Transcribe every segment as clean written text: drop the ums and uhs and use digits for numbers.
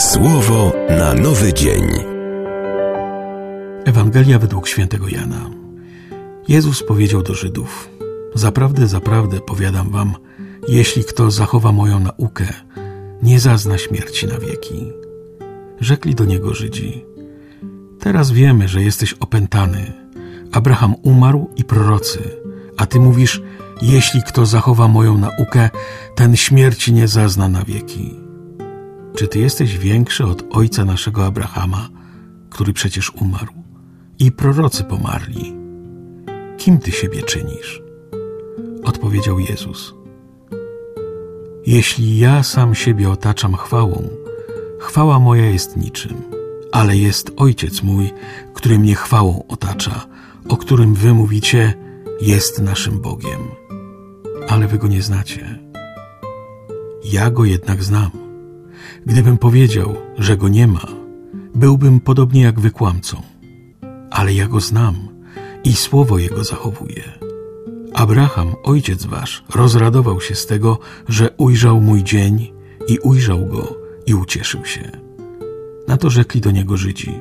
Słowo na nowy dzień. Ewangelia według świętego Jana. Jezus powiedział do Żydów: Zaprawdę, zaprawdę powiadam wam, jeśli kto zachowa moją naukę, nie zazna śmierci na wieki. Rzekli do niego Żydzi: Teraz wiemy, że jesteś opętany. Abraham umarł i prorocy, a ty mówisz: jeśli kto zachowa moją naukę, ten śmierci nie zazna na wieki. Czy ty jesteś większy od ojca naszego Abrahama, który przecież umarł, i prorocy pomarli? Kim ty siebie czynisz? Odpowiedział Jezus: Jeśli ja sam siebie otaczam chwałą, chwała moja jest niczym, ale jest Ojciec mój, który mnie chwałą otacza, o którym wy mówicie: jest naszym Bogiem. Ale wy go nie znacie. Ja go jednak znam. Gdybym powiedział, że go nie ma, byłbym podobnie jak wy kłamcą. Ale ja go znam i słowo jego zachowuję. Abraham, ojciec wasz, rozradował się z tego, że ujrzał mój dzień i ujrzał go i ucieszył się. Na to rzekli do niego Żydzi: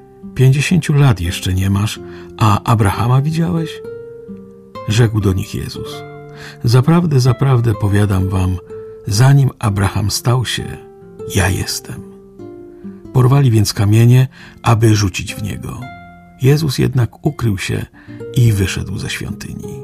50 lat jeszcze nie masz, a Abrahama widziałeś? Rzekł do nich Jezus: Zaprawdę, zaprawdę powiadam wam, zanim Abraham stał się, ja jestem. Porwali więc kamienie, aby rzucić w niego. Jezus jednak ukrył się i wyszedł ze świątyni.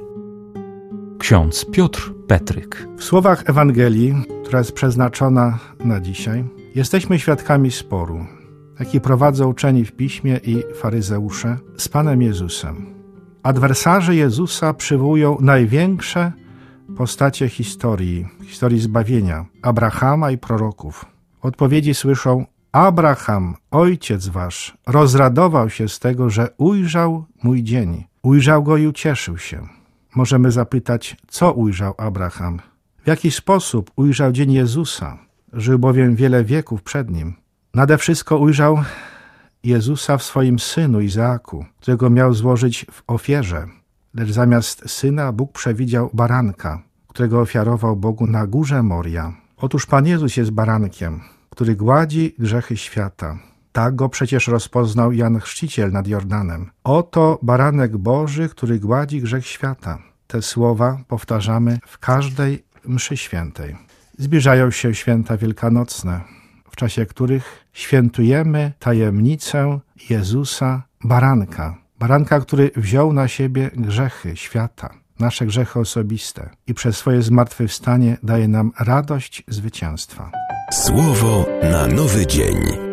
Ksiądz Piotr Petryk. W słowach Ewangelii, która jest przeznaczona na dzisiaj, jesteśmy świadkami sporu, jaki prowadzą uczeni w Piśmie i faryzeusze z Panem Jezusem. Adwersarze Jezusa przywołują największe postacie historii zbawienia, Abrahama i proroków. W odpowiedzi słyszą: Abraham, ojciec wasz, rozradował się z tego, że ujrzał mój dzień. Ujrzał go i ucieszył się. Możemy zapytać, co ujrzał Abraham? W jaki sposób ujrzał dzień Jezusa? Żył bowiem wiele wieków przed nim. Nade wszystko ujrzał Jezusa w swoim synu Izaaku, którego miał złożyć w ofierze. Lecz zamiast syna Bóg przewidział baranka, którego ofiarował Bogu na górze Moria. Otóż Pan Jezus jest barankiem, który gładzi grzechy świata. Tak go przecież rozpoznał Jan Chrzciciel nad Jordanem. Oto baranek Boży, który gładzi grzech świata. Te słowa powtarzamy w każdej mszy świętej. Zbliżają się święta wielkanocne, w czasie których świętujemy tajemnicę Jezusa baranka. Baranka, który wziął na siebie grzechy świata, nasze grzechy osobiste i przez swoje zmartwychwstanie daje nam radość zwycięstwa. Słowo na nowy dzień.